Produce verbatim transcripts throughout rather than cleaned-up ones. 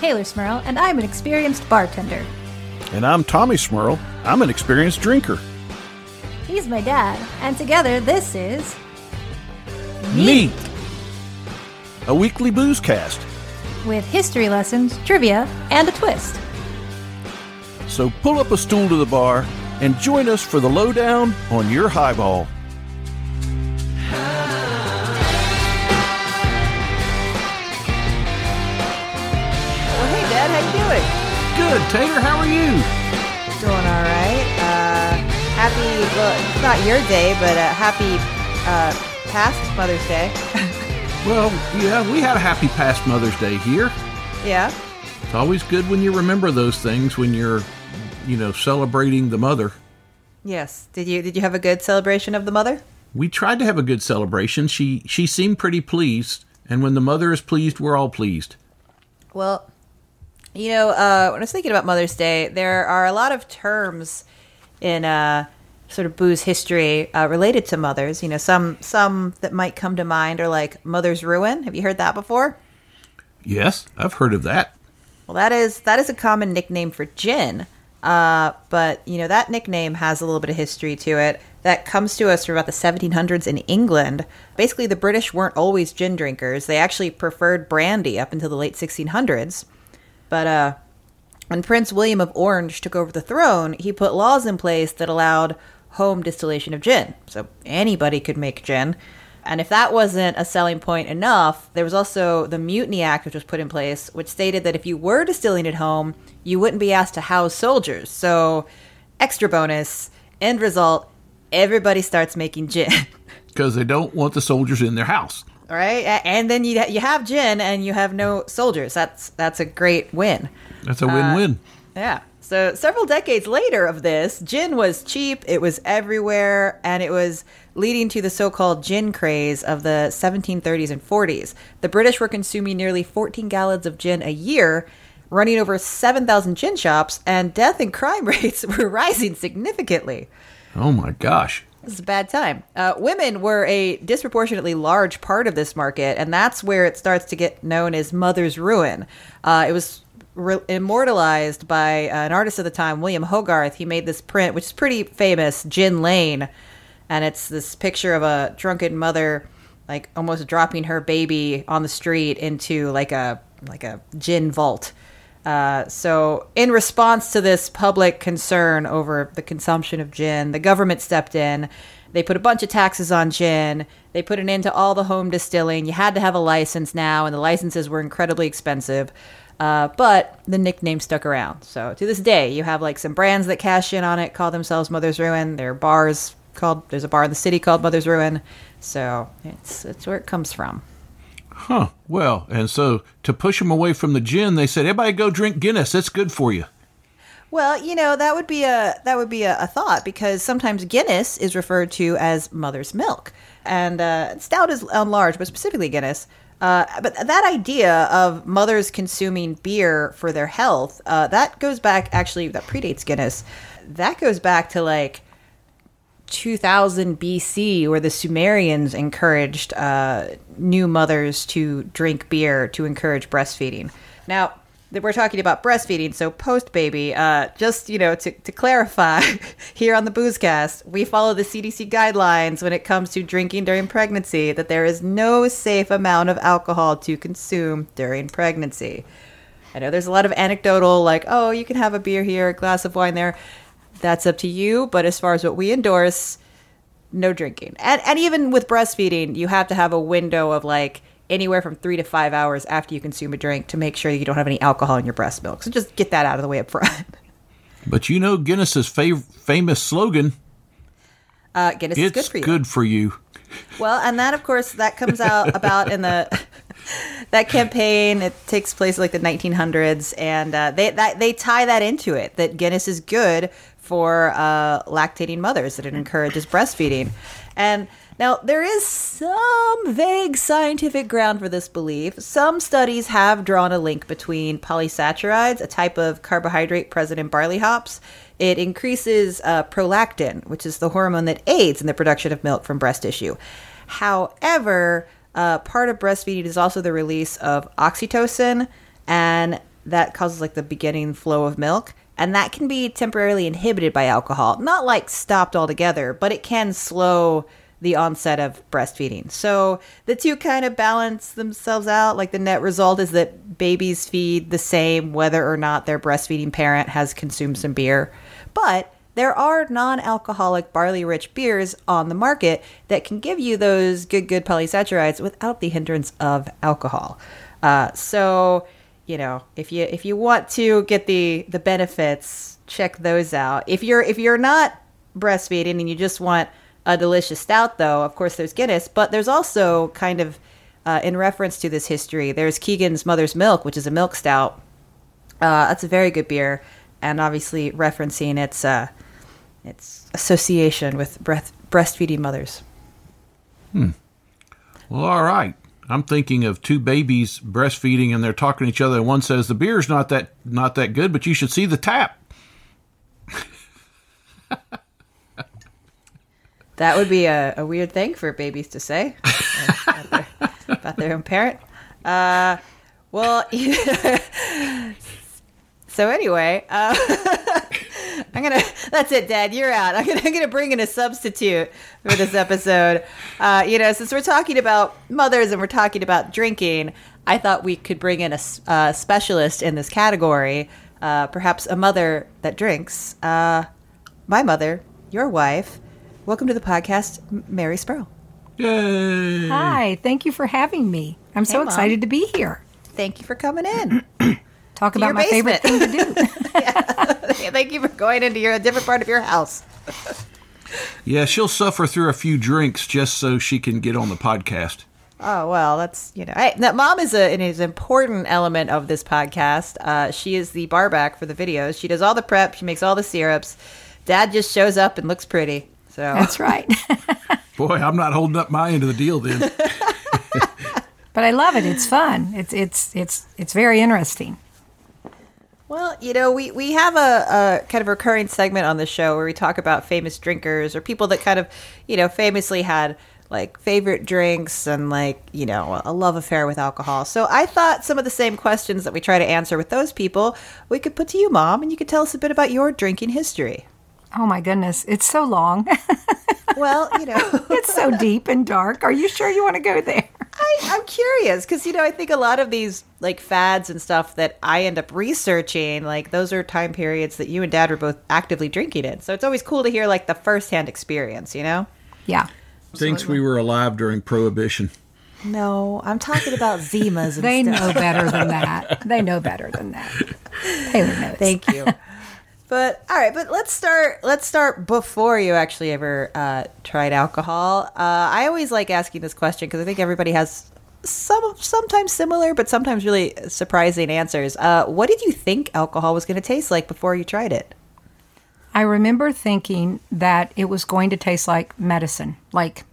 Taylor Smurl, and I'm an experienced bartender. And I'm Tommy Smurl. I'm an experienced drinker. He's my dad, and together this is... Neat! A weekly booze cast. With history lessons, trivia, and a twist. So pull up a stool to the bar and join us for the lowdown on your highball. Well, hey, Dad, how you doing? Good, Tater. How are you? Doing all right. Uh, happy, well, it's not your day, but uh, happy uh, past Mother's Day. Well, yeah, we had a happy past Mother's Day here. Yeah. It's always good when you remember those things when you're, you know, celebrating the mother. Yes. Did you did you have a good celebration of the mother? We tried to have a good celebration. She she seemed pretty pleased, and when the mother is pleased, we're all pleased. Well, you know, uh, when I was thinking about Mother's Day, there are a lot of terms in uh, sort of booze history uh, related to mothers. You know, some some that might come to mind are like Mother's Ruin. Have you heard that before? Yes, I've heard of that. Well, that is that is a common nickname for gin. Uh, but, you know, that nickname has a little bit of history to it that comes to us from about the seventeen hundreds in England. Basically, the British weren't always gin drinkers. They actually preferred brandy up until the late sixteen hundreds. But uh, when Prince William of Orange took over the throne, he put laws in place that allowed home distillation of gin. So anybody could make gin. And if that wasn't a selling point enough, there was also the Mutiny Act, which was put in place, which stated that if you were distilling at home, you wouldn't be asked to house soldiers. So, extra bonus, end result, everybody starts making gin. Because they don't want the soldiers in their house. All right? And then you you have gin and you have no soldiers. That's that's a great win. That's a win-win. Uh, yeah. So several decades later of this, gin was cheap, it was everywhere, and it was leading to the so-called gin craze of the seventeen thirties and forties. The British were consuming nearly fourteen gallons of gin a year, running over seven thousand gin shops, and death and crime rates were rising significantly. Oh my gosh. This is a bad time. Uh, women were a disproportionately large part of this market, and that's where it starts to get known as Mother's Ruin. Uh, it was re- immortalized by uh, an artist of the time, William Hogarth. He made this print, which is pretty famous, Gin Lane, and it's this picture of a drunken mother, like almost dropping her baby on the street into like a like a gin vault. Uh, so in response to this public concern over the consumption of gin, the government stepped in. They put a bunch of taxes on gin. They put an end to all the home distilling. You had to have a license now, and the licenses were incredibly expensive. Uh, but the nickname stuck around. So to this day, you have like some brands that cash in on it, call themselves Mother's Ruin. There are bars called, there's a bar in the city called Mother's Ruin. So it's, it's where it comes from. Huh. Well, and so to push them away from the gin, they said, everybody go drink Guinness. It's good for you. Well, you know, that would be a that would be a, a thought, because sometimes Guinness is referred to as mother's milk. And uh, stout is on large, but specifically Guinness. Uh, but that idea of mothers consuming beer for their health, uh, that goes back, actually, that predates Guinness. That goes back to like two thousand B C, where the Sumerians encouraged uh, new mothers to drink beer to encourage breastfeeding. Now, we're talking about breastfeeding, so post-baby, uh, just, you know, to, to clarify, here on the Boozecast, we follow the C D C guidelines when it comes to drinking during pregnancy, that there is no safe amount of alcohol to consume during pregnancy. I know there's a lot of anecdotal, like, oh, you can have a beer here, a glass of wine there. That's up to you, but as far as what we endorse, no drinking. And and even with breastfeeding, you have to have a window of like anywhere from three to five hours after you consume a drink to make sure you don't have any alcohol in your breast milk. So just get that out of the way up front. But you know Guinness's fav- famous slogan, uh, Guinness it's is good for you. good for you. Well, and that, of course, that comes out about in the... that campaign, it takes place like the nineteen hundreds, and uh, they that, they tie that into it, that Guinness is good for uh, lactating mothers, that it encourages breastfeeding. And now, there is some vague scientific ground for this belief. Some studies have drawn a link between polysaccharides, a type of carbohydrate present in barley hops. It increases uh, prolactin, which is the hormone that aids in the production of milk from breast tissue. However, uh, part of breastfeeding is also the release of oxytocin, and that causes like the beginning flow of milk. And that can be temporarily inhibited by alcohol. Not like stopped altogether, but it can slow the onset of breastfeeding. So the two kind of balance themselves out. Like the net result is that babies feed the same whether or not their breastfeeding parent has consumed some beer. But there are non-alcoholic barley-rich beers on the market that can give you those good, good polysaccharides without the hindrance of alcohol. Uh, so, you know, if you if you want to get the the benefits, check those out. If you're if you're not breastfeeding and you just want a delicious stout, though, of course, there's Guinness. But there's also kind of, uh, in reference to this history, there's Keegan's Mother's Milk, which is a milk stout. Uh, that's a very good beer, and obviously referencing its uh, its association with breast, breastfeeding mothers. Hmm. Well, all right. I'm thinking of two babies breastfeeding, and they're talking to each other. And one says, "The beer's not that not that good, but you should see the tap." That would be a, a weird thing for babies to say about, their, about their own parent. Uh, well, so anyway, uh, I'm gonna. That's it, Dad. You're out. I'm gonna. I'm gonna bring in a substitute for this episode. Uh, you know, since we're talking about mothers and we're talking about drinking, I thought we could bring in a, a specialist in this category. Uh, perhaps a mother that drinks. Uh, my mother, your wife. Welcome to the podcast, Mary Sproul. Yay! Hi, thank you for having me. I'm so Mom. excited to be here. Thank you for coming in. Talk To about your my favorite thing basement. to do. Yeah. Thank you for going into your a different part of your house. Yeah, she'll suffer through a few drinks just so she can get on the podcast. Oh, well, that's, you know, I, that Mom is a, an is an important element of this podcast. Uh, she is the barback for the videos. She does all the prep. She makes all the syrups. Dad just shows up and looks pretty. So That's right. Boy, I'm not holding up my end of the deal then. But I love it. It's fun. It's it's it's it's very interesting. Well, you know, we, we have a, a kind of recurring segment on the show where we talk about famous drinkers or people that kind of, you know, famously had like favorite drinks and like, you know, a love affair with alcohol. So I thought some of the same questions that we try to answer with those people, we could put to you, Mom, and you could tell us a bit about your drinking history. Oh my goodness, it's so long. Well, you know, It's so deep and dark. Are you sure you want to go there? I, I'm curious because, you know, I think a lot of these like fads and stuff that I end up researching, like those are time periods that you and Dad were both actively drinking in. So it's always cool to hear like the firsthand experience, you know? Yeah. Thinks we were alive during Prohibition. No, I'm talking about Zimas and They stuff. know better than that. They know better than that. Taylor knows. Thank you. But all right, but let's start. Let's start before you actually ever uh, tried alcohol. Uh, I always like asking this question because I think everybody has some sometimes similar, but sometimes really surprising answers. Uh, what did you think alcohol was going to taste like before you tried it? I remember thinking that it was going to taste like medicine, like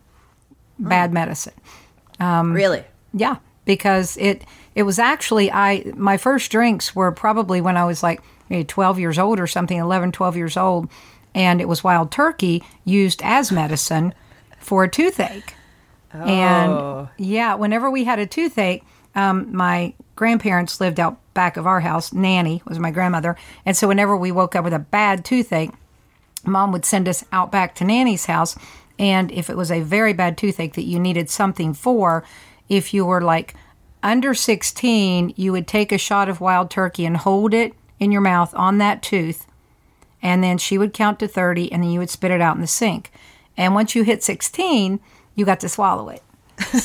bad medicine. Really? Yeah, because it it was actually I my first drinks were probably when I was like maybe twelve years old or something, eleven, twelve years old, and it was wild turkey used as medicine for a toothache. Oh. And yeah, whenever we had a toothache, um, my grandparents lived out back of our house. Nanny was my grandmother, and so whenever we woke up with a bad toothache, Mom would send us out back to Nanny's house. And if it was a very bad toothache that you needed something for, if you were like under sixteen, you would take a shot of wild turkey and hold it in your mouth on that tooth. And then she would count to thirty, and then you would spit it out in the sink. And once you hit sixteen, you got to swallow it. So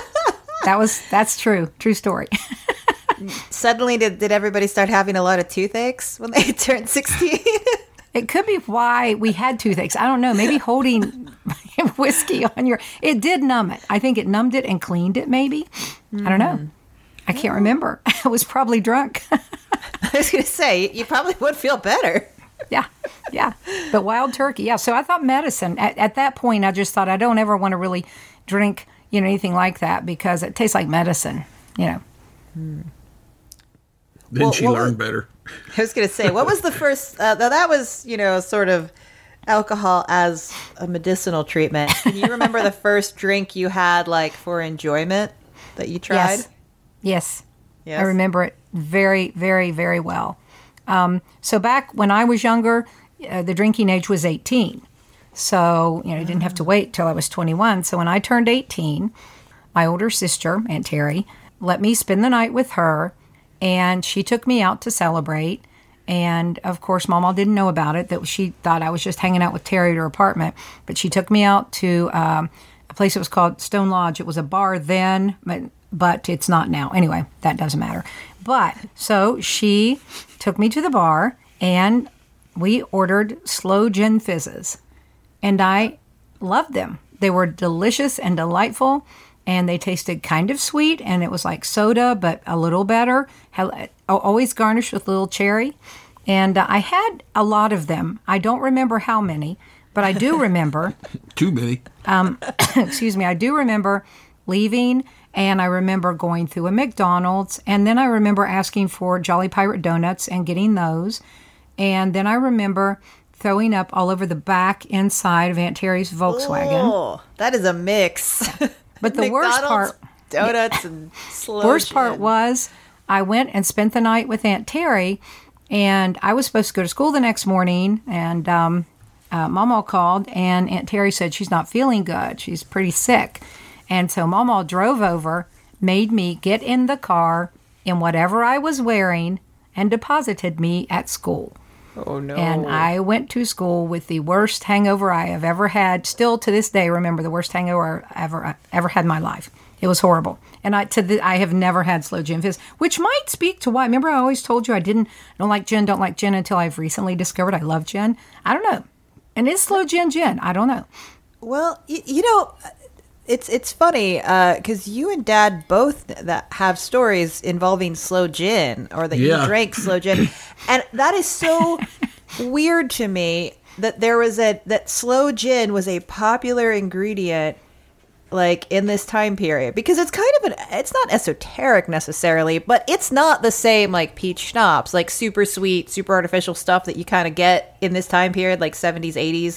that was, that's true. True story. Suddenly, did, did everybody start having a lot of toothaches when they turned sixteen? It could be why we had toothaches. I don't know. Maybe holding whiskey on your... It did numb it. I think it numbed it and cleaned it, maybe. Mm. I don't know. I can't remember. I was probably drunk. I was going to say, you probably would feel better. Yeah, yeah. But wild turkey, yeah. So I thought medicine. At, at that point, I just thought I don't ever want to really drink, you know, anything like that because it tastes like medicine, you know. Hmm. Then Well, she what learned was- better. I was going to say, what was the first, uh, now that was, you know, sort of alcohol as a medicinal treatment. Can you remember the first drink you had, like, for enjoyment that you tried? Yes. Yes. Yes. I remember it very, very, very well. Um, so back when I was younger, uh, the drinking age was eighteen. So, you know, I didn't have to wait till I was twenty-one. So when I turned eighteen, my older sister, Aunt Terry, let me spend the night with her, and she took me out to celebrate. And, of course, Mama didn't know about it, that she thought I was just hanging out with Terry at her apartment. But she took me out to um, a place that was called Stone Lodge. It was a bar then, but, but it's not now. Anyway, that doesn't matter. But, so she took me to the bar, and we ordered slow gin fizzes. And I loved them. They were delicious and delightful, and they tasted kind of sweet, and it was like soda, but a little better. Always garnished with a little cherry. And uh, I had a lot of them. I don't remember how many, but I do remember. Too many. Um, excuse me. I do remember leaving, and I remember going through a McDonald's, and then I remember asking for Jolly Pirate donuts and getting those. And then I remember throwing up all over the back inside of Aunt Terry's Volkswagen. Oh, that is a mix. But the worst McDonald's, part, donuts and slow worst gin. part was I went and spent the night with Aunt Terry, and I was supposed to go to school the next morning, and um, uh, Mama called, and Aunt Terry said she's not feeling good. She's pretty sick. And so Mama drove over, made me get in the car in whatever I was wearing, and deposited me at school. Oh, no. And I went to school with the worst hangover I have ever had. Still to this day, remember the worst hangover I ever I ever had in my life. It was horrible. And I to the, I have never had slow gin fizz, which might speak to why. Remember I always told you I didn't don't like gin, don't like gin until I've recently discovered I love gin. I don't know. And is slow gin gin? I don't know. Well, you, you know, it's it's funny because uh, you and Dad both that have stories involving slow gin, or that Yeah. you drank slow gin, and that is so weird to me that there was a that slow gin was a popular ingredient like in this time period, because it's kind of an it's not esoteric necessarily, but it's not the same like peach schnapps, like super sweet, super artificial stuff that you kind of get in this time period, like seventies, eighties.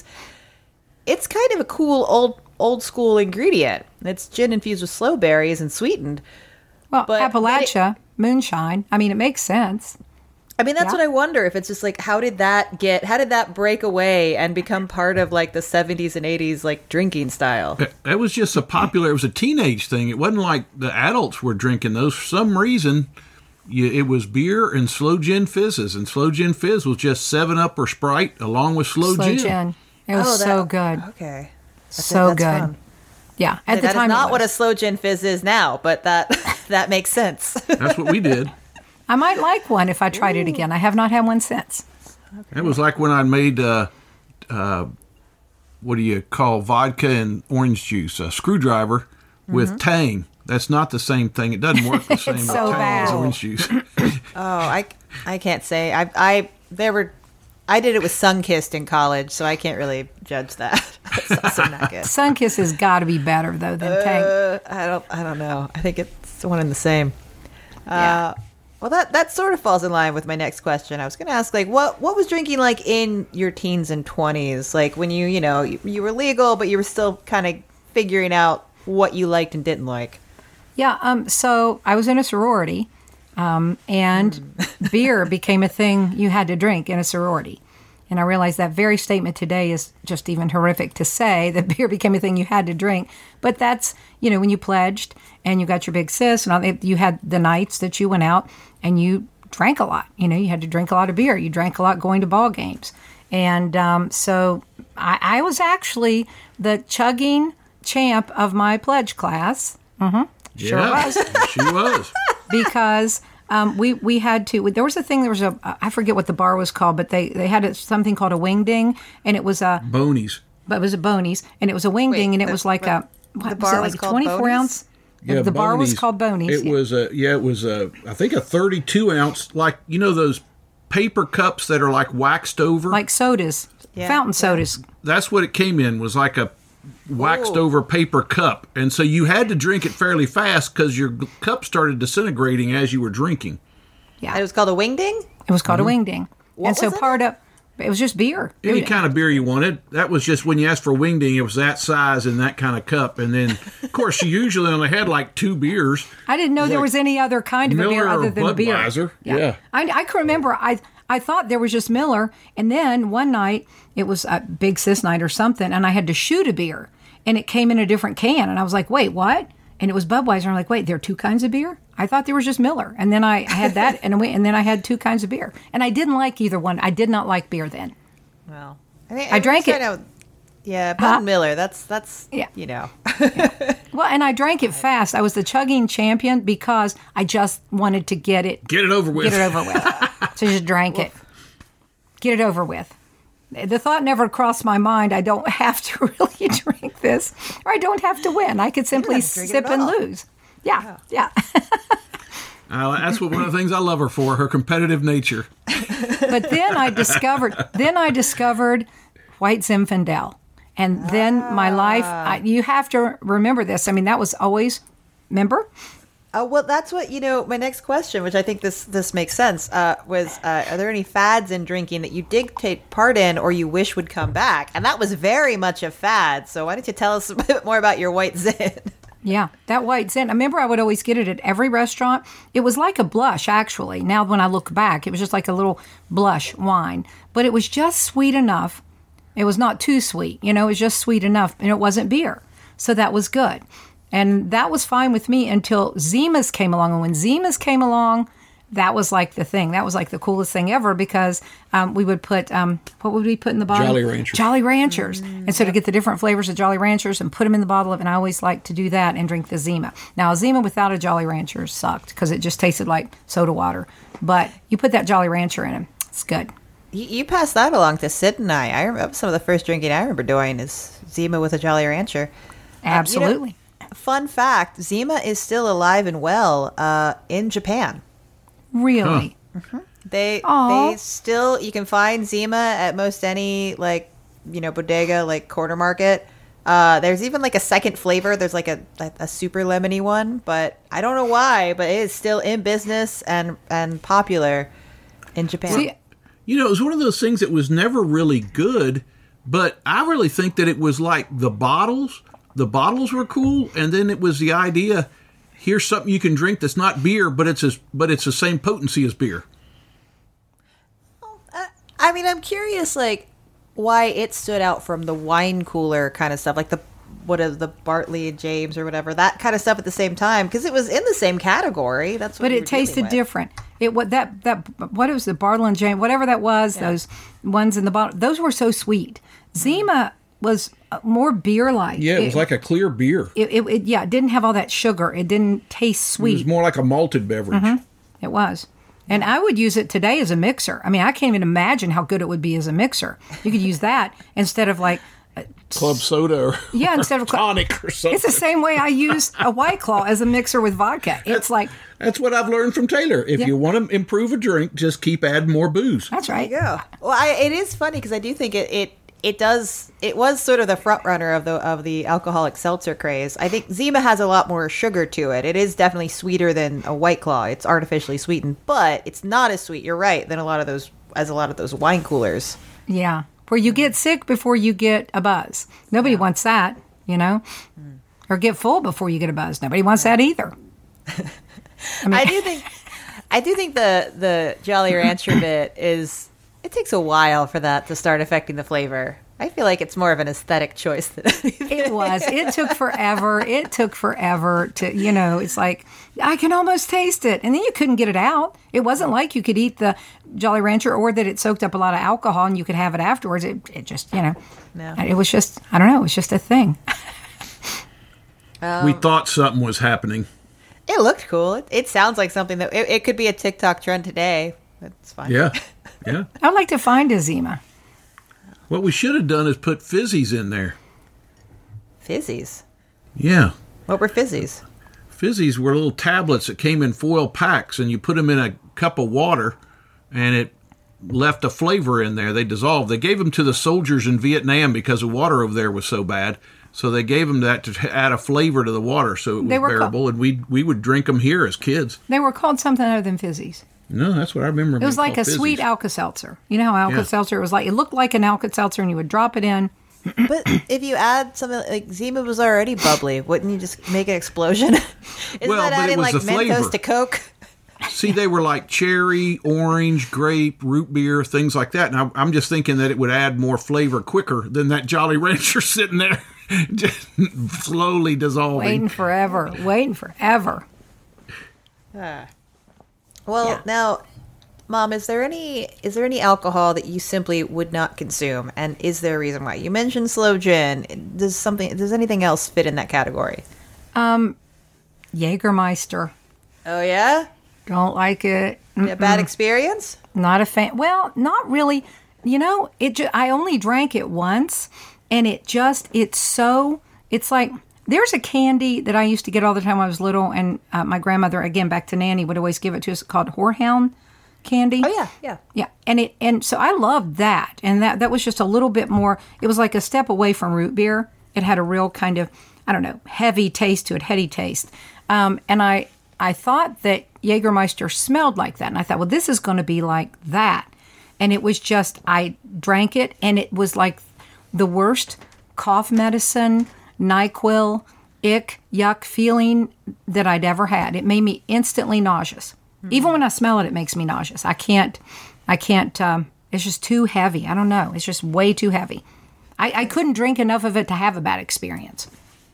It's kind of a cool old old school ingredient. It's gin infused with sloe berries and sweetened. Well, But Appalachia, moonshine. I mean, it makes sense. I mean, that's Yeah. what I wonder, if it's just like, how did that get, how did that break away and become part of like the seventies and eighties like drinking style? That- That was just a popular, it was a teenage thing. It wasn't like the adults were drinking those. For some reason, you, it was beer and slow gin fizzes. And slow gin fizz was just seven up or Sprite along with slow, Slow gin. gin. It was Oh, that- so good. Okay. That's So that's good. fun. Yeah. At the That time, is it not what a was. slow gin fizz is now, but that that makes sense. That's what we did. I might like one if I tried it again. I have not had one since. It was like when I made, uh, uh, what do you call vodka and orange juice, a screwdriver with Tang. That's not the same thing. It doesn't work the same with so Tang bad. as orange juice. Oh, I, I can't say. I I there were I did it with Sunkissed in college, so I can't really judge that. It's also not good. Sunkiss has got to be better though than Tank. Uh, I don't I don't know. I think it's one and the same. Yeah. Uh, well, that that sort of falls in line with my next question. I was going to ask, like, what what was drinking like in your teens and twenties? Like when you you know you, you were legal, but you were still kind of figuring out what you liked and didn't like. Yeah. Um. So I was in a sorority, um, and beer became a thing you had to drink in a sorority. And I realize that very statement today is just even horrific to say, that beer became a thing you had to drink. But that's, you know, when you pledged and you got your big sis, and all, you had the nights that you went out and you drank a lot. You know, you had to drink a lot of beer. You drank a lot going to ball games. And um, so I, I was actually the chugging champ of my pledge class. Mm-hmm. Sure yeah, was. she was. Because um, we we had to. There was a thing. There was a. I forget what the bar was called, but they they had a, something called a wing ding, and it was a. Bonies. But it was a Bonies, and it was a wing Wait, ding, and it the- was like a. What the was bar it, was like a called twenty-four Bonies? ounce? Yeah, the bar was Bonies. called Bonies. It yeah. was a yeah, it was a I think a thirty-two ounce, like you know those paper cups that are like waxed over. like sodas, Yeah, fountain yeah. sodas. That's what it came in, was like a waxed Ooh. over paper cup, and so you had to drink it fairly fast because your g- cup started disintegrating as you were drinking. Yeah, And it was called a wing ding. it was called a wing ding. What and so was in part of It was just beer. Any It- kind of beer you wanted. That was just when you asked for wingding, it was that size and that kind of cup. And then, of course, you usually only had like two beers. I didn't know there like was any other kind of a beer Miller other or than beer. Budweiser. Yeah. I, I can remember I I thought there was just Miller, and then one night it was a Big Sis night or something, and I had to shoot a beer, and it came in a different can, and I was like, wait, what? And it was Budweiser. And I'm like, wait, there are two kinds of beer? I thought there was just Miller, and then I had that, and I went, and then I had two kinds of beer, and I didn't like either one. I did not like beer then. Well, I, think, I drank it. Out, yeah, Bud Huh? Miller. That's that's Yeah. you know. Well, and I drank it fast. I was the chugging champion because I just wanted to get it Get it over with. get it over with. So just drank it. Get it over with. The thought never crossed my mind, I don't have to really drink this, or I don't have to win. I could simply have to drink it sip at and all. lose. Yeah, yeah. Uh, that's what one of the things I love her for, her competitive nature. But then I discovered, then I discovered White Zinfandel. And then my life, I, you have to remember this. I mean, that was always, remember? Uh, well, that's what you know. My next question, which I think this this makes sense, uh, was: uh, are there any fads in drinking that you did take part in, or you wish would come back? And that was very much a fad. So why don't you tell us a bit more about your White Zin? Yeah, that White Zin. I remember I would always get it at every restaurant. It was like a blush, actually. Now, when I look back, it was just like a little blush wine. But it was just sweet enough. It was not too sweet. You know, it was just sweet enough. And it wasn't beer. So that was good. And that was fine with me until Zima's came along. And when Zima's came along, that was like the thing. That was like the coolest thing ever because um, we would put, um, what would we put in the bottle? Jolly Ranchers. Jolly Ranchers. And so to get the different flavors of Jolly Ranchers and put them in the bottle, and I always liked to do that and drink the Zima. Now, a Zima without a Jolly Rancher sucked because it just tasted like soda water. But you put that Jolly Rancher in it, it's good. You, you passed that along to Sid and I. I remember some of the first drinking I remember doing is Zima with a Jolly Rancher. Absolutely. Uh, you know, fun fact: Zima is still alive and well uh, in Japan. Really? They Aw. they still you can find Zima at most any like you know bodega like corner market. Uh, there's even like a second flavor. There's like a a super lemony one, but I don't know why, but it is still in business and and popular in Japan. See, You know, it was one of those things that was never really good, but I really think that it was like the bottles. The bottles were cool, and then it was the idea, here's something you can drink that's not beer, but it's as, but it's the same potency as beer. I mean, I'm curious, like, why it stood out from the wine cooler kind of stuff, like the what is the Bartley and James or whatever, that kind of stuff at the same time, because it was in the same category. That's what but we it were dealing tasted with. different. It what that that what it was the Bartle and James, whatever that was, those ones in the bottle, those were so sweet. Zima was uh, more beer-like. Yeah, it was like a clear beer. It, it, it- yeah, it didn't have all that sugar. It didn't taste It was sweet. more like a malted beverage. It was. And I would use it today as a mixer. I mean, I can't even imagine how good it would be as a mixer. You could use that instead of like, Club soda or, yeah, instead of tonic or something. It's the same way I use a White Claw as a mixer with vodka. It's like, That's what I've learned from Taylor. If Yeah. you want to improve a drink, just keep adding more booze. that's right. Yeah. Well, I, it is funny because I do think it, it it does it was sort of the front runner of the of the alcoholic seltzer craze. I think Zima has a lot more sugar to it. It is definitely sweeter than a White Claw. It's artificially sweetened, but it's not as sweet. You're right. Than a lot of those as a lot of those wine coolers. Yeah. Where you get sick before you get a buzz. Nobody wants that, you know? Or get full before you get a buzz. Nobody wants that either. I mean, I do think I do think the the Jolly Rancher bit is it takes a while for that to start affecting the flavor. I feel like it's more of an aesthetic choice than anything. it was. It took forever. It took forever to, you know, it's like, I can almost taste it. And then you couldn't get it out. It wasn't like you could eat the Jolly Rancher or that it soaked up a lot of alcohol and you could have it afterwards. It, it just, you know, No. it was just, I don't know, it was just a thing. we thought something was happening. It looked cool. It, it sounds like something that it, it could be a TikTok trend today. That's fine. Yeah, yeah. I'd like to find a Zima. What we should have done is put fizzies in there. Fizzies. Yeah. What were fizzies? Fizzies were little tablets that came in foil packs, and you put them in a cup of water, and it left a flavor in there. They dissolved. They gave them to the soldiers in Vietnam because the water over there was so bad. So they gave them that to add a flavor to the water so it was They were bearable, and we we would drink them here as kids. They were called something other than fizzies. No, that's what I remember. It was like a sweet Alka-Seltzer. You know how Alka-Seltzer was like? It looked like an Alka-Seltzer, and you would drop it in. But if you add something like Zima was already bubbly, wouldn't you just make an explosion? Isn't Well, that but it adding was like the Mentos flavor. to Coke? See, they were like cherry, orange, grape, root beer, things like that. And I, I'm just thinking that it would add more flavor quicker than that Jolly Rancher sitting there, just slowly dissolving. Waiting forever. Waiting forever. Ah. Well, Yeah. now, Mom, is there any is there any alcohol that you simply would not consume, and is there a reason why? You mentioned sloe gin. Does something does anything else fit in that category? Jägermeister. Oh yeah, Don't like it. a bad experience. Not a fan. Well, not really. You know, it. Ju- I only drank it once, and it just. It's so. It's like there's a candy that I used to get all the time when I was little, and uh, my grandmother, again back to Nanny, would always give it to us, called Whorehound candy. Oh yeah, yeah. Yeah, and it and so I loved that, and that that was just a little bit more. It was like a step away from root beer. It had a real kind of, I don't know, heavy taste to it, heady taste. Um, and I I thought that Jägermeister smelled like that, and I thought, well, this is going to be like that. And it was just, I drank it, and it was like the worst cough medicine, NyQuil, ick, yuck feeling that I'd ever had. It made me instantly nauseous. Even when I smell it, it makes me nauseous. I can't, I can't, um, it's just too heavy. I don't know. It's just way too heavy. I, I couldn't drink enough of it to have a bad experience.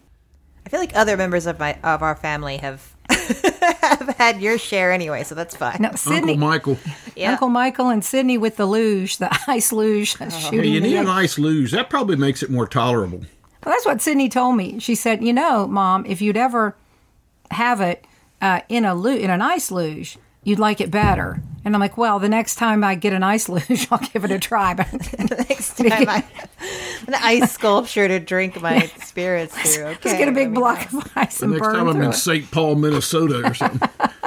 I feel like other members of my of our family have have had your share anyway, so that's fine. No, Sydney, Uncle Michael. Yeah. Uncle Michael and Sydney with the luge, the ice luge, Oh. shooting Hey, you the need an ice. ice luge. That probably makes it more tolerable. Well, that's what Sydney told me. She said, "You know, Mom, if you'd ever have it uh, in a lu- in an ice luge, you'd like it better." And I'm like, "Well, the next time I get an ice luge, I'll give it a try." But Next time I an ice sculpture to drink my spirits through. Okay, just get a let big me block know. of ice The and next burn time I'm through in it. Saint Paul, Minnesota or something.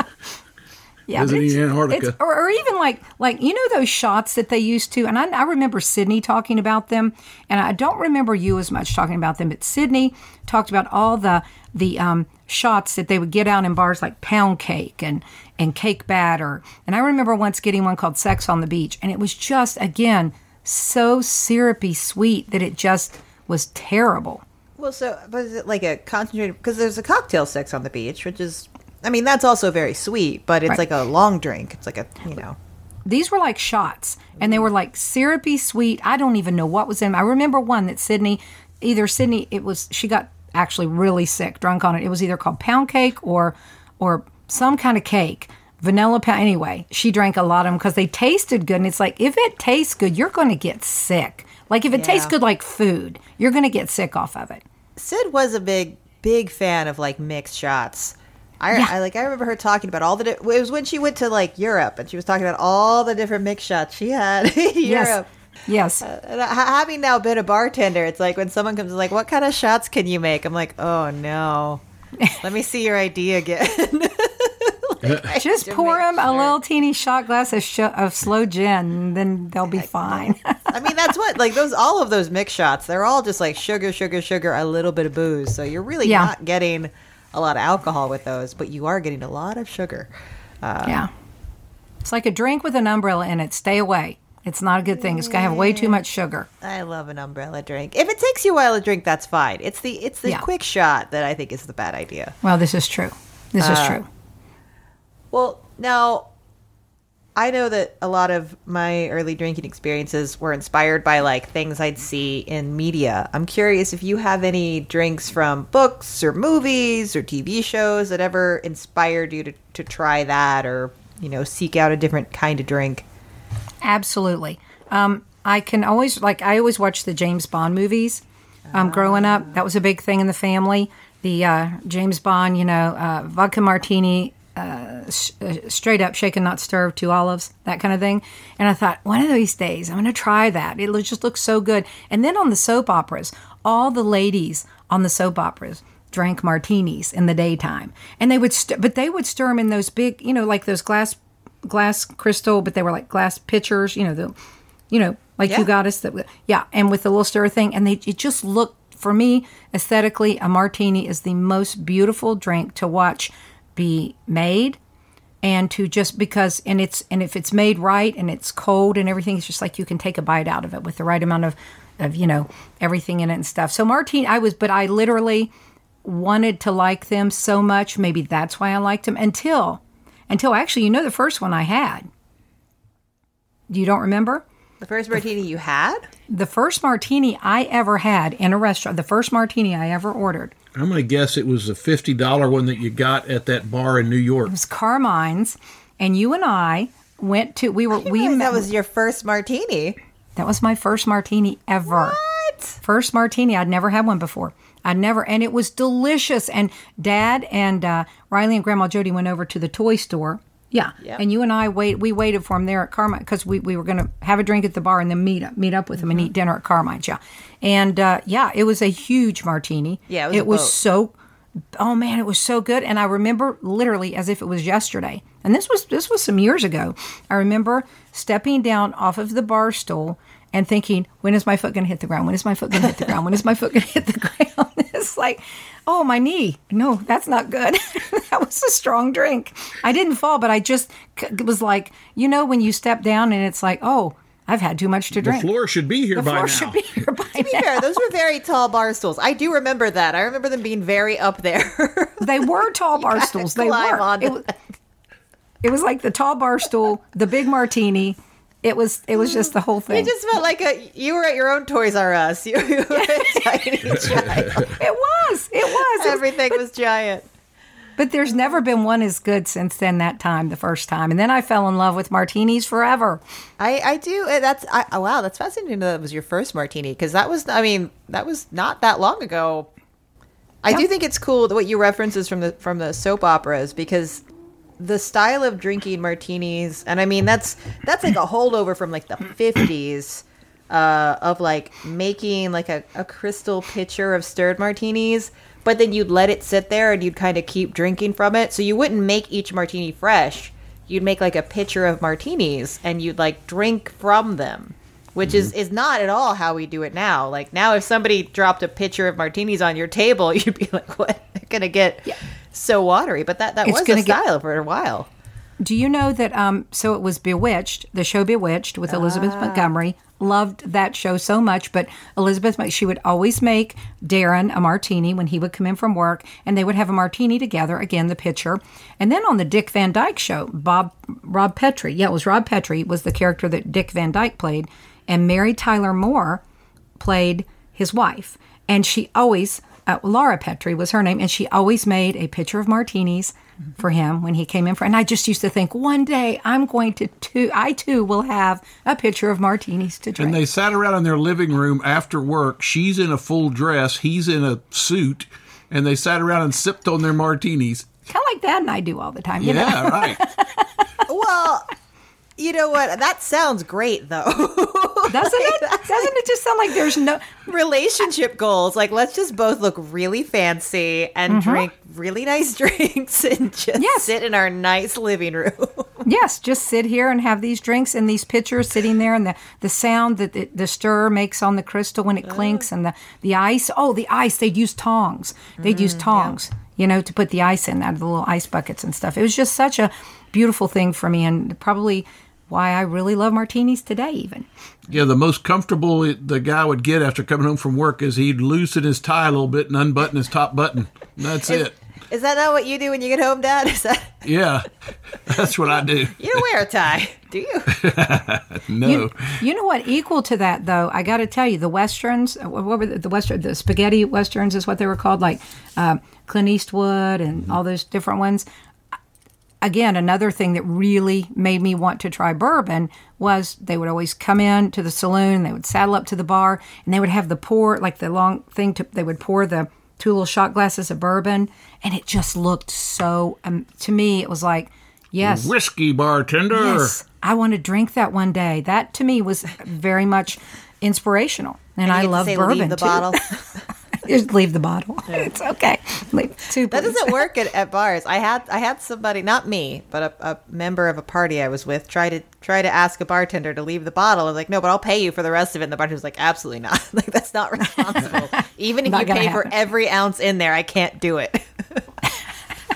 Yeah, but visiting it's- Antarctica. it's- or, or even like like you know those shots that they used to, and I, I remember Sydney talking about them, and I don't remember you as much talking about them, but Sydney talked about all the the um, shots that they would get out in bars like pound cake and and cake batter, and I remember once getting one called Sex on the Beach, and it was just again so syrupy sweet that it just was terrible. Well, so was it like a concentrated? Because there's a cocktail Sex on the Beach, which is, I mean, that's also very sweet, but it's Right. like a long drink. It's like a, you know. These were like shots, and they were like syrupy sweet. I don't even know what was in them. I remember one that Sydney, either Sydney, it was, she got actually really sick, drunk on it. It was either called pound cake or, or some kind of cake, vanilla pound. Anyway, she drank a lot of them because they tasted good. And it's like, if it tastes good, you're going to get sick. Like if it tastes Yeah. good like food, you're going to get sick off of it. Sid was a big, big fan of like mixed shots. I, Yeah. I like. I remember her talking about all the. Di- it was when she went to like Europe, and she was talking about all the different mixed shots she had in Yes. Europe. Yes. And ha- having now been a bartender, it's like when someone comes like, "What kind of shots can you make?" I'm like, "Oh no, let me see your I D again." Like, Just to pour make them a sure. little teeny shot glass of, sh- of slow gin, and then they'll be fine. I mean, that's what like those all of those mix shots. They're all just like sugar, sugar, sugar, a little bit of booze. So you're really Yeah. not getting a lot of alcohol with those, but you are getting a lot of sugar. Yeah. It's like a drink with an umbrella in it. Stay away. It's not a good thing. It's going to have way too much sugar. I love an umbrella drink. If it takes you a while to drink, that's fine. It's the it's the Yeah. quick shot that I think is the bad idea. Well, this is true. This is true. Well, now I know that a lot of my early drinking experiences were inspired by like things I'd see in media. I'm curious if you have any drinks from books or movies or T V shows that ever inspired you to, to try that or, you know, seek out a different kind of drink. Absolutely. Um, I can always, like, I always watch the James Bond movies. Um, growing up, that was a big thing in the family. The uh, James Bond, you know, uh, vodka martini, uh, sh- uh, straight up shaken, not stirred, two olives, that kind of thing. And I thought, one of these days, I'm going to try that. It lo- just looks so good. And then on the soap operas, all the ladies on the soap operas drank martinis in the daytime. And they would, st- but they would stir them in those big, you know, like those glass, glass crystal, but they were like glass pitchers, you know, the, you know, like Yeah. you got us that, yeah. And with the little stir thing. And they, it just looked, for me, aesthetically, a martini is the most beautiful drink to watch be made and to just because and it's and if it's made right and it's cold and everything, it's just like you can take a bite out of it with the right amount of of you know everything in it and stuff. So martini, I was, but I literally wanted to like them so much. Maybe that's why I liked them until until actually, you know, the first one I had. You don't remember? The first martini you had? The first martini I ever had in a restaurant, the first martini I ever ordered. I'm going to guess it was a fifty dollars one that you got at that bar in New York. It was Carmine's, and you and I went to, we were, we That met, was your first martini. that was my first martini ever. What? First martini. I'd never had one before. I'd never, and it was delicious. And Dad and uh, Riley and Grandma Jody went over to the toy store. Yeah. Yep. And you and I wait. We waited for him there at Carmine because we, we were going to have a drink at the bar and then meet up meet up with him Mm-hmm. and eat dinner at Carmine's. Yeah. And uh, yeah, it was a huge martini. Yeah, it was a boat. so. Oh man, it was so good. And I remember literally as if it was yesterday. And this was this was some years ago. I remember stepping down off of the bar stool and thinking, when is my foot going to hit the ground? When is my foot going to hit the ground? When is my foot going to hit the ground? It's like, oh, my knee. No, that's not good. That was a strong drink. I didn't fall, but I just it was like, you know, when you step down and it's like, oh, I've had too much to The drink. floor should be here The by floor now. should be here by To be now. fair, those were very tall bar stools. I do remember that. I remember them being very up there. They were tall bar gotta stools. They climb were. onto It was, it was like the tall bar stool, the big martini. It was. It was just the whole It thing. just felt like a you were at your own Toys R Us. You, you were a tiny child. It was. It was. It was. Everything was giant. But there's never been one as good since then. That time, the first time, and then I fell in love with martinis forever. I, I do. uh, That's I, oh, wow. That's fascinating that was your first martini because that was. I mean, that was not that long ago. I Yeah. do think it's cool that what you references from the from the soap operas because the style of drinking martinis, and I mean that's that's like a holdover from like the fifties uh, of like making like a, a crystal pitcher of stirred martinis, but then you'd let it sit there and you'd kind of keep drinking from it. So you wouldn't make each martini fresh. You'd make like a pitcher of martinis and you'd like drink from them, which is, is not at all how we do it now. Like now, if somebody dropped a pitcher of martinis on your table, you'd be like, what? They're going to get so watery. But that, that It's was gonna the get- style for a while. Do you know that? Um, so it was Bewitched, the show Bewitched with Elizabeth Montgomery. Loved that show so much. But Elizabeth, she would always make Darren a martini when he would come in from work, and they would have a martini together. Again, the pitcher. And then on the Dick Van Dyke Show, Bob Rob Petrie, yeah, it was Rob Petrie was the character that Dick Van Dyke played, and Mary Tyler Moore played his wife, and she always. Uh, Laura Petrie was her name, and she always made a pitcher of martinis for him when he came in for. And I just used to think, one day I'm going to, too, I too will have a pitcher of martinis to drink. And they sat around in their living room after work. She's in a full dress. He's in a suit. And they sat around and sipped on their martinis. Kind of like Dad and I do all the time. You Yeah, know? right. Well, you know what? That sounds great, though. Doesn't it? Doesn't it just sound like there's no... Relationship goals. Like, let's just both look really fancy and drink really nice drinks and just Yes. sit in our nice living room. Yes, just sit here and have these drinks and these pitchers sitting there, and the, the sound that the, the stir makes on the crystal when it clinks, and the, the ice. Oh, the ice. They'd use tongs. They'd use tongs, you know, to put the ice in out of the little ice buckets and stuff. It was just such a beautiful thing for me, and probably why I really love martinis today, even. Yeah, the most comfortable it- the guy would get after coming home from work is he'd loosen his tie a little bit and unbutton his top button. That's it. Is that not what you do when you get home, Dad? Is that Yeah, that's what I do. you don't wear a tie, do you? No. You, you know what? Equal to that, though, I got to tell you, the westerns. What were the, the western? The spaghetti westerns is what they were called, like uh, Clint Eastwood and all those different ones. Again, another thing that really made me want to try bourbon was they would always come in to the saloon, they would saddle up to the bar, and they would have the pour, like the long thing, to, they would pour the two little shot glasses of bourbon, and it just looked so, um, to me, it was like, yes. Whiskey bartender. Yes, I want to drink that one day. That to me was very much inspirational, and, You I get to love say, bourbon leave the too. bottle. Just leave the bottle. It's okay. Leave two. That please. doesn't work at, at bars. I had I had somebody, not me, but a, a member of a party I was with, try to try to ask a bartender to leave the bottle. I was like, no, but I'll pay you for the rest of it. And the bartender was like, absolutely not. Like that's not responsible. Even if Not you gonna pay happen. for every ounce in there, I can't do it.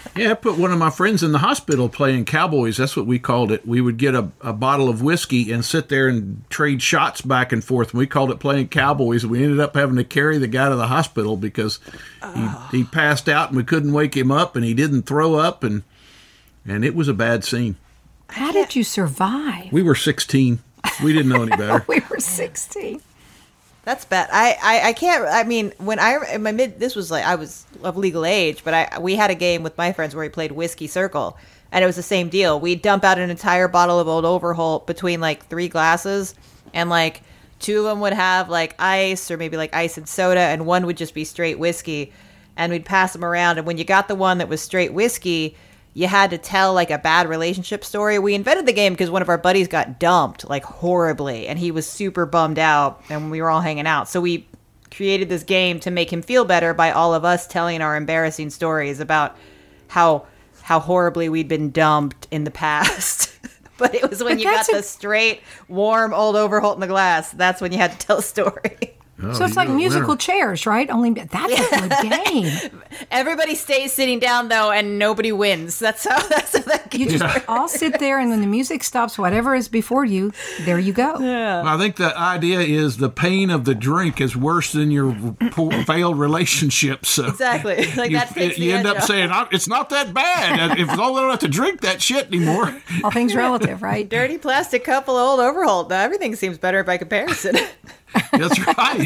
Yeah, I put one of my friends in the hospital playing cowboys. That's what we called it. We would get a, a bottle of whiskey and sit there and trade shots back and forth. And we called it playing cowboys. We ended up having to carry the guy to the hospital because oh. he, he passed out and we couldn't wake him up and he didn't throw up. And, and it was a bad scene. How did you survive? We were sixteen. We didn't know any better. We were sixteen. That's bad. I, I, I can't. I mean, when I in my mid, this was like I was of legal age, but I we had a game with my friends where we played Whiskey Circle, and it was the same deal. We'd dump out an entire bottle of Old Overholt between like three glasses, and like two of them would have like ice or maybe like ice and soda, and one would just be straight whiskey, and we'd pass them around. And when you got the one that was straight whiskey, you had to tell like a bad relationship story. We invented the game because one of our buddies got dumped like horribly and he was super bummed out and we were all hanging out. So we created this game to make him feel better by all of us telling our embarrassing stories about how how horribly we'd been dumped in the past. But it was when but you got a- the straight, warm Old Overholt in the glass. That's when you had to tell a story. Oh, so it's like musical chairs, right? Only that's yeah. a good game. Everybody stays sitting down though, and nobody wins. That's how. That's how that game. You just yeah. all sit there, and when the music stops, whatever is before you, there you go. Yeah. Well, I think the idea is the pain of the drink is worse than your poor, failed relationship. So exactly, like you, that takes you the end edge up off. saying it's not that bad. If I don't have to drink that shit anymore. All things relative, right? Dirty plastic cup of Old Overholt. Now everything seems better by comparison. That's right.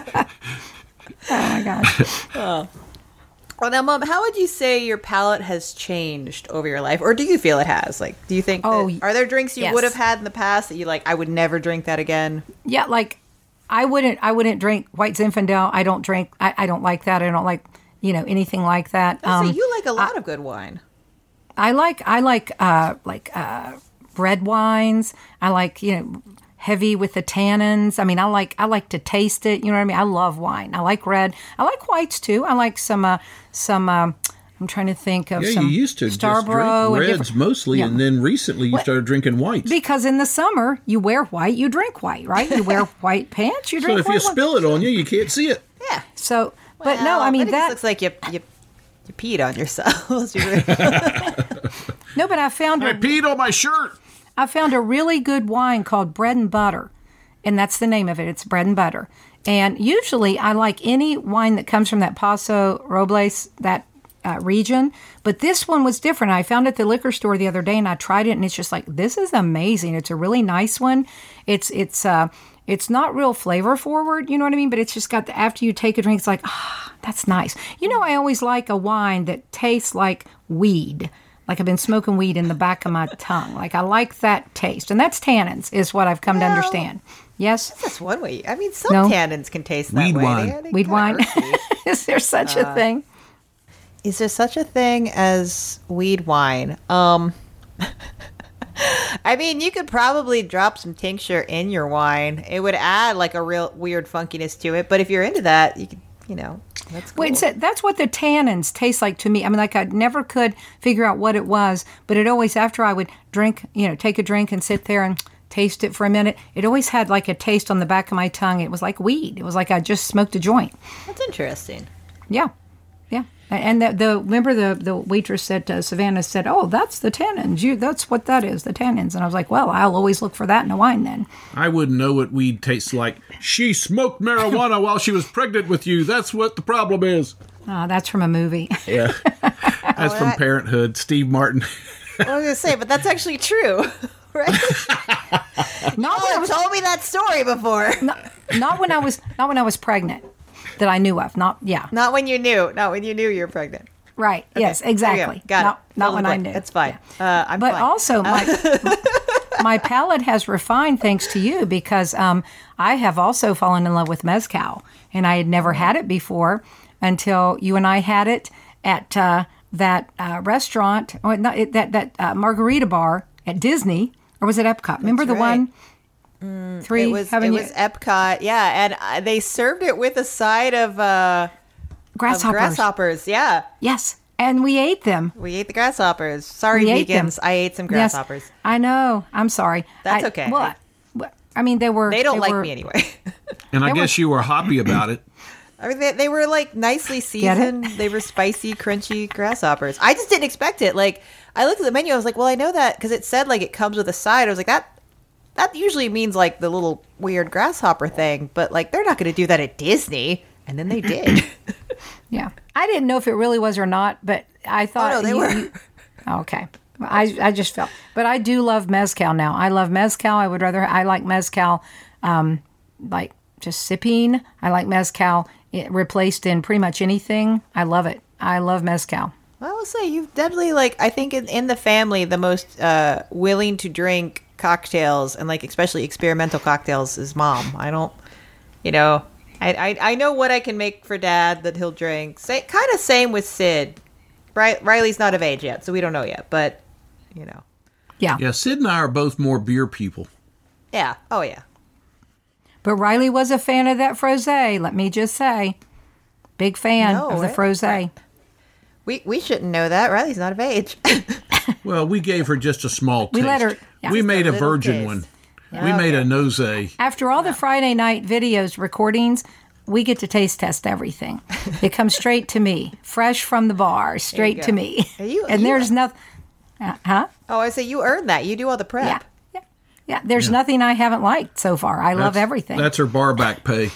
Oh my gosh. Oh. Well, now, Mom, how would you say your palate has changed over your life, or do you feel it has? Like, do you think? Oh, that, are there drinks you yes. would have had in the past that you like? I would never drink that again. Yeah, like I wouldn't. I wouldn't drink White Zinfandel. I don't drink. I, I don't like that. I don't like you know anything like that. Oh, so Um, you like a lot I, of good wine. I like. I like uh, like uh, red wines. I like you know. heavy with the tannins. I mean, I like I like to taste it. You know what I mean? I love wine. I like red. I like whites too. I like some uh, some. Uh, I'm trying to think of Yeah, some. you used to Starborough just drink and reds mostly, yeah. and then recently you What? started drinking whites. Because in the summer you wear white, you drink white, right? You wear white pants, you So drink if white you wine. spill it on you, you can't see it. Yeah, So, but no, Well, I mean but it that. just looks like you you you peed on yourselves. No, but I found I a, peed on my shirt. I found a really good wine called Bread and Butter, and that's the name of it. It's Bread and Butter. And usually I like any wine that comes from that Paso Robles, that uh, region. But this one was different. I found it at the liquor store the other day, and I tried it, and it's just like, this is amazing. It's a really nice one. It's it's uh, it's not real flavor forward, you know what I mean? But it's just got the, after you take a drink, it's like, ah, that's nice. You know, I always like a wine that tastes like weed. Like I've been smoking weed in the back of my tongue. Like I like that taste. And that's tannins is what I've come Well, to understand. Yes? That's one way. I mean, some No. tannins can taste that Weed way. wine. They- they Weed kinda wine? earthy. Is there such a thing? Is there such a thing as weed wine? Um, I mean, you could probably drop some tincture in your wine. It would add like a real weird funkiness to it. But if you're into that, you could, you know, that's cool. Wait, so that's what the tannins taste like to me. I mean, like I never could figure out what it was, but it always, after I would drink, you know, take a drink and sit there and taste it for a minute, it always had like a taste on the back of my tongue. It was like weed. It was like I just smoked a joint. That's interesting. Yeah. Yeah. And the, the remember the, the waitress said, uh, Savannah said, oh, that's the tannins. You, that's what that is, the tannins. And I was like, well, I'll always look for that in a wine then. I wouldn't know what weed tastes like. She smoked marijuana while she was pregnant with you. That's what the problem is. Oh, that's from a movie. Yeah. That's from that- Parenthood, Steve Martin. I was gonna say, but that's actually true, right? Not when I Oh, was told me that story before. not, not when I was not when I was pregnant that I knew of. Not yeah. Not when you knew. Not when you knew you were pregnant. Right. Yes, There we go. exactly. Got not, it. Not Fill in when the I blank. knew. It's fine. Uh, I'm But fine. also my my palate has refined thanks to you because um, I have also fallen in love with mezcal, and I had never had it before until you and I had it at uh, that uh, restaurant, or not, it- that that uh, margarita bar at Disney, or was it Epcot? Remember the right. one? Three. It was haven't it you- was Epcot, yeah, and uh, they served it with a side of uh, of grasshoppers. grasshoppers. Yeah, Yes, and we ate them. we ate the grasshoppers. Sorry, We ate them. vegans, I ate some Yes, grasshoppers. I know. I'm sorry. That's I- okay. Well, I, I mean, they were. They don't like were- me anyway. And I They were- guess you were hoppy about it. I mean, they, they were like nicely seasoned. They were spicy, crunchy grasshoppers. I just didn't expect it. Like, I looked at the menu. I was like, well, I know that because it said like it comes with a side. I was like, that that usually means like the little weird grasshopper thing, but like they're not going to do that at Disney. And then they did. Yeah, I didn't know if it really was or not, but I thought oh, no, they you, were. You, okay, I I just felt, but I do love mezcal now. I love mezcal. I would rather I like mezcal, um, like just sipping. I like mezcal. It replaced in pretty much anything. I love it. I love mezcal. I will say you've definitely like I think in, in the family the most uh, willing to drink cocktails and like especially experimental cocktails is Mom. I don't, you know, I I, I know what I can make for Dad that he'll drink. Say kind of same with Sid. Ri- Riley's not of age yet, so we don't know yet. But you know, Yeah. Yeah, Sid and I are both more beer people. yeah, oh yeah. But Riley was a fan of that frosé. Let me just say, big fan No, of the eh? frosé. We we shouldn't know that. Riley's not of age. Well, we gave her just a small taste. We let her- yeah. We Just made a a little virgin taste. one. We made a nose. After all the Friday night videos, recordings, we get to taste test everything. It comes straight to me, fresh from the bar, straight to go. me. Are you- and you- there's nothing, uh, huh? Oh, I say you earned that. You do all the prep. Yeah, yeah, yeah. There's nothing I haven't liked so far. I love That's- everything. That's her bar back pay.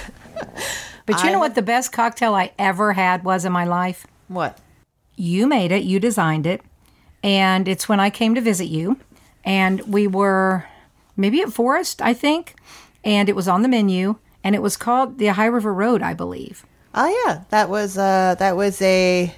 But you I know what have- the best cocktail I ever had was in my life? What? You made it, you designed it, and it's when I came to visit you, and we were maybe at Forest, I think, and it was on the menu, and it was called the High River Road, I believe. Oh yeah, that was uh that was a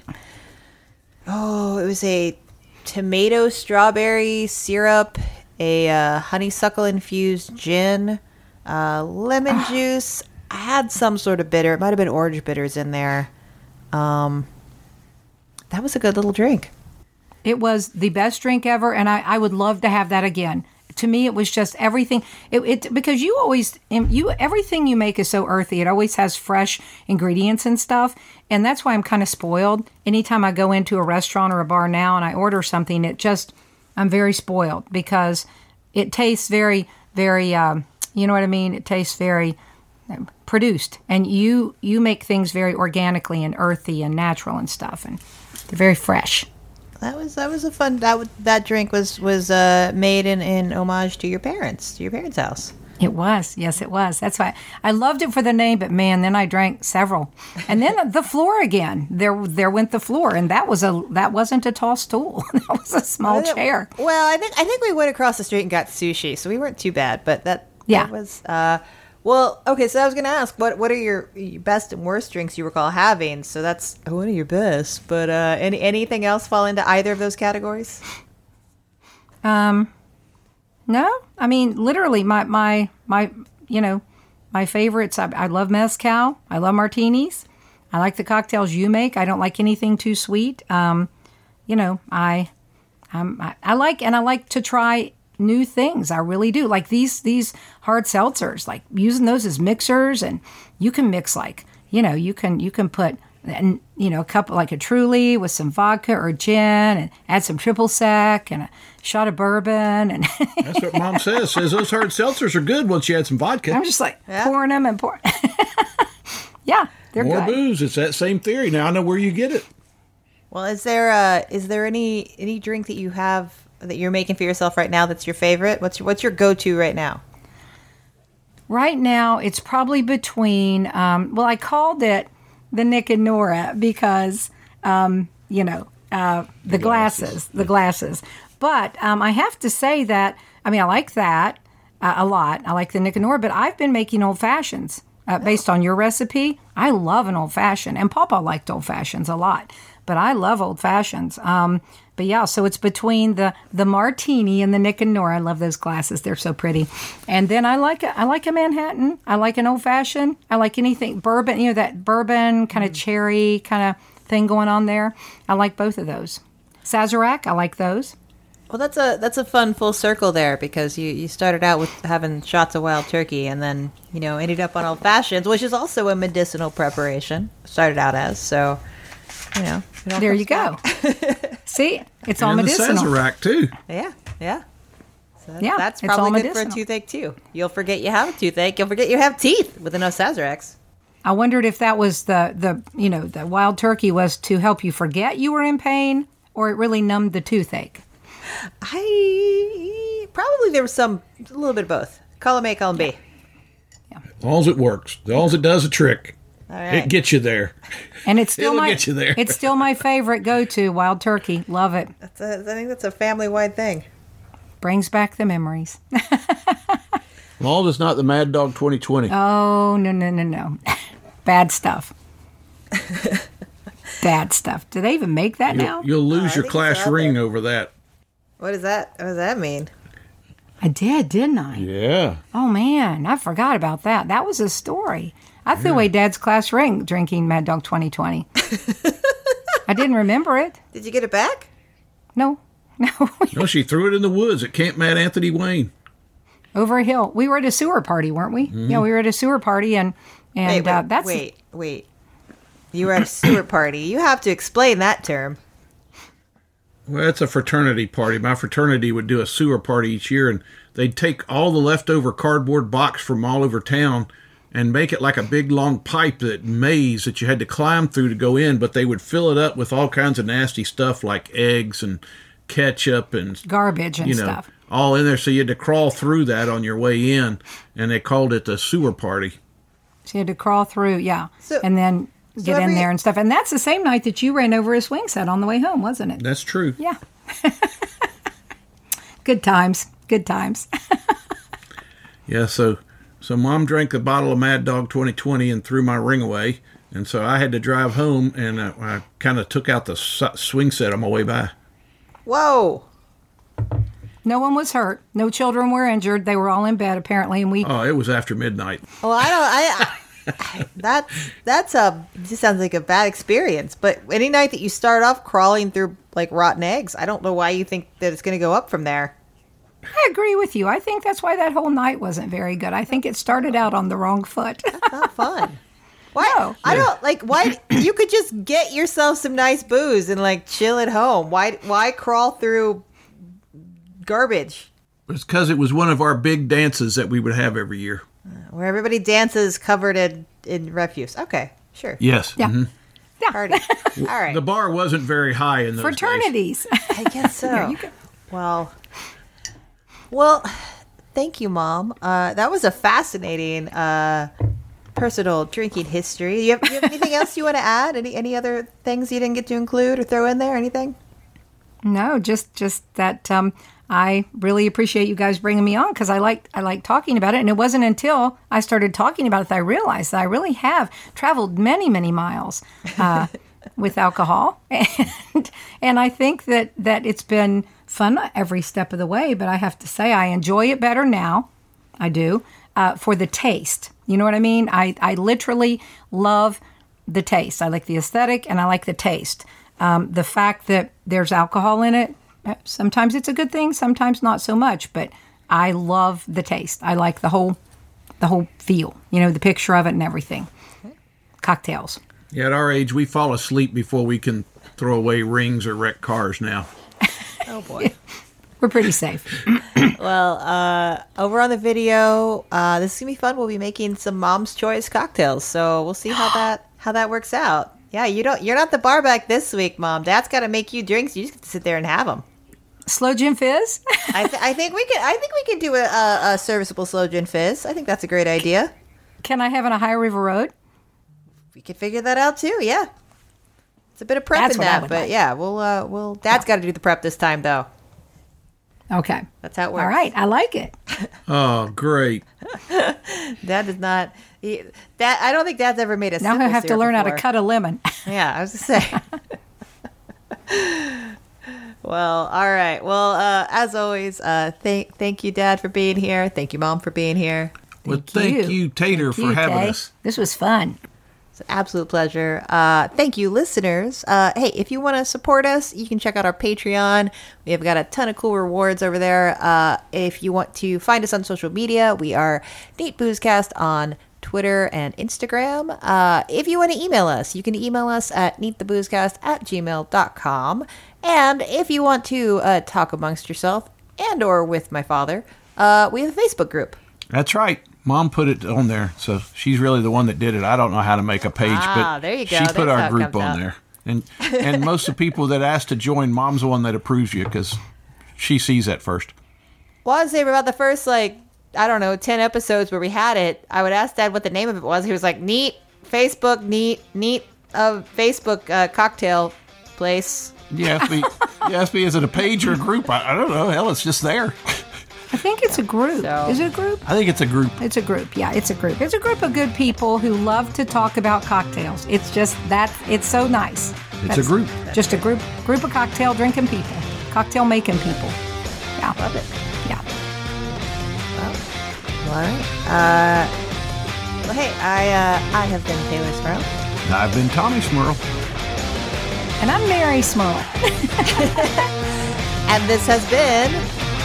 oh it was a tomato strawberry syrup, a uh, honeysuckle infused gin, uh, lemon juice. I had some sort of bitter. It might have been orange bitters in there. Um, that was a good little drink. It was the best drink ever, and I, I would love to have that again. To me, it was just everything. It, it because you always you everything you make is so earthy. It always has fresh ingredients and stuff, and that's why I'm kind of spoiled. Anytime I go into a restaurant or a bar now and I order something, it just I'm very spoiled because it tastes very very um, you know what I mean. It tastes very um, produced, and you you make things very organically and earthy and natural and stuff, and they're very fresh. That was that was a fun that w- that drink was was uh, made in, in homage to your parents to your parents' house. It was, yes, it was. That's why I loved it for the name, but man, then I drank several, and then the floor again. There, there went the floor, and that was a that wasn't a tall stool. That was a small chair. Well, I think I think we went across the street and got sushi, so we weren't too bad. But that Yeah. that was uh, well, okay. So I was going to ask, what what are your, your best and worst drinks you recall having? So that's one of your best. But uh, any anything else fall into either of those categories? Um, no, I mean literally my my my you know my favorites. I, I love mezcal. I love martinis. I like the cocktails you make. I don't like anything too sweet. Um, you know, I, um, I I like and I like to try new things. I really do. Like these these hard seltzers, like using those as mixers, and you can mix like, you know, you can you can put and you know, a cup like a Truly with some vodka or gin and add some triple sec and a shot of bourbon, and That's what Mom says. Says those hard seltzers are good once you add some vodka. I'm just like Yeah. pouring them and pouring. Yeah, they're More good. booze. It's that same theory. Now I know where you get it. Well, is there uh, is there any any drink that you have that you're making for yourself right now that's your favorite? What's your, what's your go to right now? Right now, it's probably between, um, well, I called it the Nick and Nora because, um, you know, uh, the glasses, the glasses. But um, I have to say that, I mean, I like that uh, a lot. I like the Nick and Nora, but I've been making old fashions uh, based on your recipe. I love an old fashioned, and Papa liked old fashions a lot, but I love old fashions. Um, But yeah, so it's between the the martini and the Nick and Nora. I love those glasses; they're so pretty. And then I like a, I like a Manhattan. I like an old fashioned. I like anything bourbon. You know, that bourbon kind of cherry kind of thing going on there. I like both of those. Sazerac, I like those. Well, that's a that's a fun full circle there because you, you started out with having shots of wild turkey and then you know ended up on old fashions, which is also a medicinal preparation. Started out as so, you know. it all There comes you go. back. See, it's all and the medicinal. Sazerac too. Yeah, yeah. So that- Yeah, that's it's all probably good for a medicinal. toothache too. You'll forget you have a toothache. You'll forget you have teeth with enough Sazeracs. I wondered if that was the, the, you know, the wild turkey was to help you forget you were in pain, or it really numbed the toothache. I probably there was some a little bit of both. Column A, column B. All's it works. All's it does a trick. All right. It gets you there. And it's still It'll my get you there. it's still my favorite go-to, wild turkey. Love it. That's a, I think that's a family-wide thing. Brings back the memories. All is not the Mad Dog twenty twenty. Oh, no, no, no, no. Bad stuff. Bad stuff. Do they even make that You'll, now? you'll lose I your think class it's out ring there. over that. What does that? What does that mean? I did, didn't I? Yeah. Oh, man. I forgot about that. That was a story. I threw away Dad's class ring drinking Mad Dog twenty twenty. I didn't remember it. Did you get it back? No. No. No, she threw it in the woods at Camp Mad Anthony Wayne. Over a hill. We were at a sewer party, weren't we? Mm-hmm. Yeah, we were at a sewer party, and and Wait, wait, uh, that's wait, wait. You were at a sewer party. You have to explain that term. Well, it's a fraternity party. My fraternity would do a sewer party each year, and they'd take all the leftover cardboard box from all over town and make it like a big long pipe that maze that you had to climb through to go in, but they would fill it up with all kinds of nasty stuff like eggs and ketchup and garbage and you know, stuff. all in there. So you had to crawl through that on your way in, and they called it the sewer party. So you had to crawl through, yeah, So- and then get every- in there and stuff. And that's the same night that you ran over a swing set on the way home, wasn't it? That's true. Yeah. Good times. Good times. Yeah, so so Mom drank a bottle of Mad Dog twenty twenty and threw my ring away, and so I had to drive home, and uh, I kind of took out the s- swing set on my way by. Whoa. No one was hurt. No children were injured. They were all in bed apparently, and we. Oh, it was after midnight. Well, I don't. I, I that that's a. Just sounds like a bad experience. But any night that you start off crawling through like rotten eggs, I don't know why you think that it's going to go up from there. I agree with you. I think that's why that whole night wasn't very good. I think it started out on the wrong foot. Not fun. Why? No. I don't like. Why you could just get yourself some nice booze and like chill at home. Why? Why crawl through garbage It's because it was one of our big dances that we would have every year. where everybody dances covered in in refuse? Okay, sure. Yes. Yeah. mhm. Party. All right. The bar wasn't very high in those days. Fraternities. I guess so. There you go. Well, well, thank you, Mom. Uh, that was a fascinating uh, personal drinking history. You have, you have anything else you want to add? Any any other things you didn't get to include or throw in there? Anything? No, just just that um, I really appreciate you guys bringing me on because I like I like talking about it, and it wasn't until I started talking about it that I realized that I really have traveled many many miles uh, with alcohol, and and I think that that it's been fun every step of the way. But I have to say I enjoy it better now. I do uh, for the taste. You know what I mean? I I literally love the taste. I like the aesthetic, and I like the taste. Um, the fact that there's alcohol in it, sometimes it's a good thing, sometimes not so much. But I love the taste. I like the whole, the whole feel. You know, the picture of it and everything. Cocktails. Yeah, at our age, we fall asleep before we can throw away rings or wreck cars now. Oh boy. We're pretty safe. Well, uh, over on the video, uh, this is gonna be fun. We'll be making some Mom's Choice cocktails, so we'll see how that how that works out. Yeah, you don't. You're not the bar back this week, Mom. Dad's got to make you drinks. You just get to sit there and have them. Slow gin fizz. I, th- I think we could. I think we could do a, a, a serviceable slow gin fizz. I think that's a great idea. Can I have an Ohio River Road? We could figure that out too. Yeah, it's a bit of prep That's in what I that, would but like. yeah, we'll. Uh, we'll. Dad's got to do the prep this time, though. Okay. That's how it works. All right. I like it. Oh, great. Dad does not. He, Dad, I don't think Dad's ever made a. Now I simple have to syrup learn how to before. cut a lemon. Yeah, I was to say. Well, all right. Well, uh, as always, uh, thank thank you, Dad, for being here. Thank you, Mom, for being here. Well, thank you, Tater, Thank for you, having Kay. us. This was fun. It's an absolute pleasure. Uh, thank you, listeners. Uh, hey, if you want to support us, you can check out our Patreon. We have got a ton of cool rewards over there. Uh, if you want to find us on social media, we are Neat Boozecast on Twitter and Instagram. Uh, if you want to email us, you can email us at neattheboozecast at gmail dot com. And if you want to uh, talk amongst yourself and or with my father, uh, we have a Facebook group. That's right. Mom put it on there, so she's really the one that did it. I don't know how to make a page, Ah, but there you go. she put That's how our it group comes on out. there. And and most of the people that ask to join, Mom's the one that approves you because she sees that first. Well, I would say about the first, like, I don't know, ten episodes where we had it, I would ask Dad what the name of it was. He was like, neat, Facebook, neat, neat, uh, Facebook uh, cocktail place. You ask me, you ask me, is it a page or a group? I, I don't know. Hell, it's just there. I think it's a group. So- Is it a group? I think it's a group. It's a group. Yeah, it's a group. It's a group of good people who love to talk about cocktails. It's just that it's so nice. It's a group. Just a group group of cocktail drinking people, cocktail making people. Yeah, Love it. yeah. All right. Uh, well, hey, I uh, I have been Taylor Sprout. I've been Tommy Smurl. And I'm Mary Smurl. And this has been...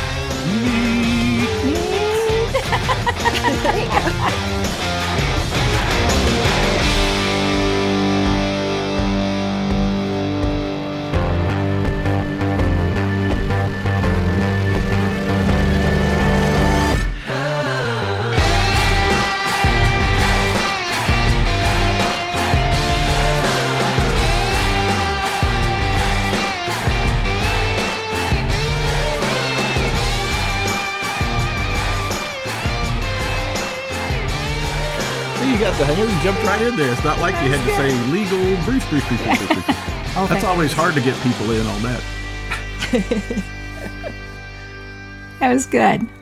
You got the hang of it. You jumped right in there. It's not like you had to say legal brief, brief, brief, brief, brief, brief. Oh, That's thank always hard to get people in on that. That was good.